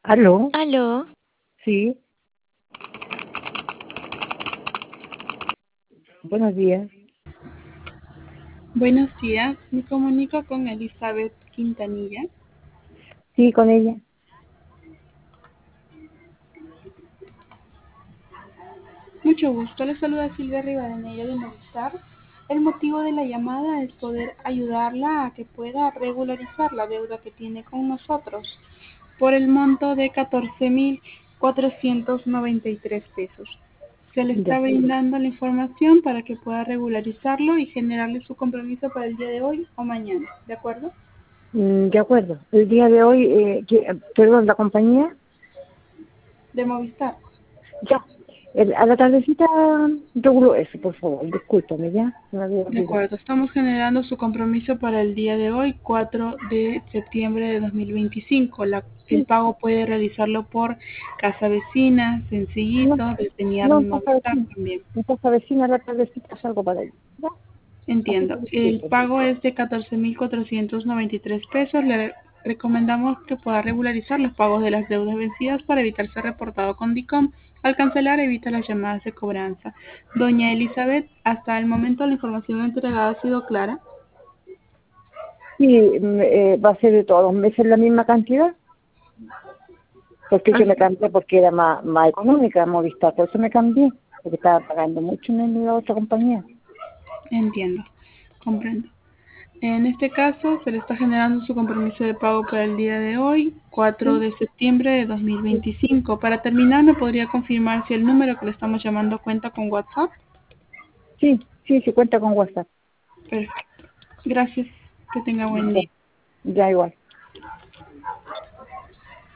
¿Aló? Aló, Sí, buenos días. Buenos días, me comunico con Elizabeth Quintanilla. Sí, con ella. Mucho gusto, le saluda Silvia Rivadeneira de Movistar. El motivo de la llamada es poder ayudarla a que pueda regularizar la deuda que tiene con nosotros por el monto de 14.493 pesos. Se le está Ya. brindando la información para que pueda regularizarlo y generarle su compromiso para el día de hoy o mañana, ¿de acuerdo? De acuerdo. El día de hoy, perdón, la compañía, De Movistar. ya. A la tardecita regulo eso, por favor. Discúlpame, ya. Me había De olvidado. acuerdo, estamos generando su compromiso para el día de hoy, 4 de septiembre de 2025. El Sí, pago puede realizarlo por Casa Vecina, no, Sencillito, desde no, Niarni en casa Movistar vecina. también. En casa vecina, a la tardecita salgo para allá. Ya. Así Entiendo. que El disculpen. pago es de 14.493 pesos. Le recomendamos que pueda regularizar los pagos de las deudas vencidas para evitar ser reportado con DICOM. Al cancelar, evita las llamadas de cobranza. Doña Elizabeth, hasta el momento la información entregada ha sido clara. Sí, va a ser de todos los meses la misma cantidad, porque yo me cambié porque era más económica Movistar, por eso me cambié, porque estaba pagando mucho en la otra compañía. Entiendo, comprendo. En este caso, se le está generando su compromiso de pago para el día de hoy, 4 Sí, de septiembre de sí. 2025. Para terminar, ¿me podría confirmar si el número que le estamos llamando cuenta con WhatsApp? Sí, sí, sí cuenta con WhatsApp. Perfecto. Gracias. Que tenga buen Ya, día. ya igual.